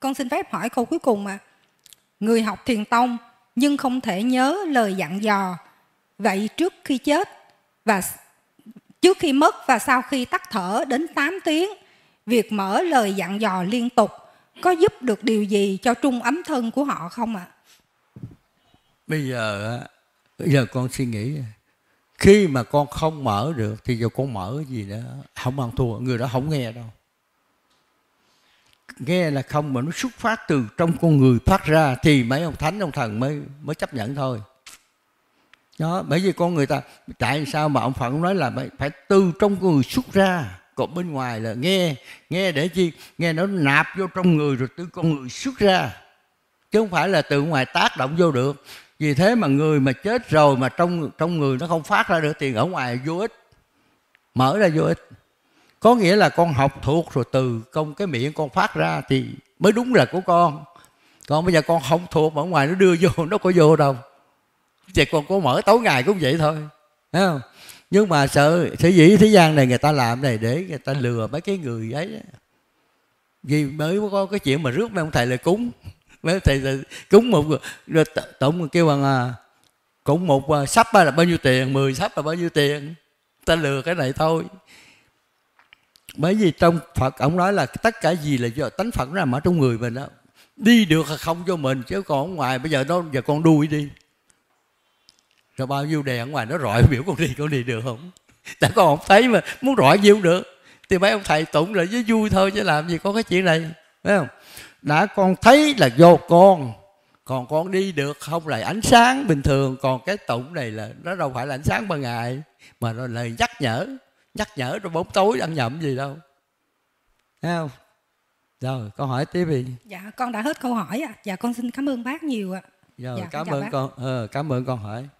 con xin phép hỏi câu cuối cùng mà. Người học thiền tông nhưng không thể nhớ lời dặn dò. Vậy trước khi chết và trước khi mất và sau khi tắt thở đến 8 tiếng, việc mở lời dặn dò liên tục có giúp được điều gì cho trung ấm thân của họ không ạ? Bây giờ con suy nghĩ, khi mà con không mở được thì giờ con mở cái gì nữa, không ăn thua, người đó không nghe đâu. Nghe là không, mà nó xuất phát từ trong con người phát ra thì mấy ông thánh ông thần mới chấp nhận thôi. Đó, bởi vì con người ta, tại sao mà ông Phật nói là phải từ trong con người xuất ra, còn bên ngoài là nghe để chi? Nghe nó nạp vô trong người rồi từ con người xuất ra, chứ không phải là từ ngoài tác động vô được. Vì thế mà người mà chết rồi mà trong người nó không phát ra được thì ở ngoài vô ích, mở ra vô ích. Có nghĩa là con học thuộc rồi từ trong cái miệng con phát ra thì mới đúng là của con. Còn bây giờ con không thuộc mà ở ngoài nó đưa vô, nó có vô đâu. Vậy con có mở tối ngày cũng vậy thôi, thấy không? Nhưng mà sở dĩ thế gian này người ta làm này để người ta lừa mấy cái người ấy. Vì mới có cái chuyện mà rước mấy ông thầy là cúng. Mấy ông thầy là cúng một rồi tổng kêu bằng cũng một sắp là bao nhiêu tiền, 10 sắp là bao nhiêu tiền. Ta lừa cái này thôi. Bởi vì trong Phật ông nói là tất cả gì là do tánh Phật nó nằm ở trong người mình đó. Đi được hay không cho mình, chứ còn ở ngoài bây giờ giờ con đuôi đi. Rồi bao nhiêu đèn ở ngoài nó rọi biểu con đi được không? Tại con không thấy mà muốn rọi gì cũng được. Thì mấy ông thầy tụng lại với vui thôi chứ làm gì có cái chuyện này, phải không? Đã con thấy là do con, còn con đi được không là ánh sáng bình thường. Còn cái tụng này là nó đâu phải là ánh sáng ban ngày, mà nó là nhắc nhở trong bóng tối ăn nhậm gì đâu, thấy không? Rồi con hỏi tiếp đi. Dạ con đã hết câu hỏi ạ. Dạ con xin cảm ơn bác nhiều ạ. Rồi Dạ, cảm ơn con hỏi.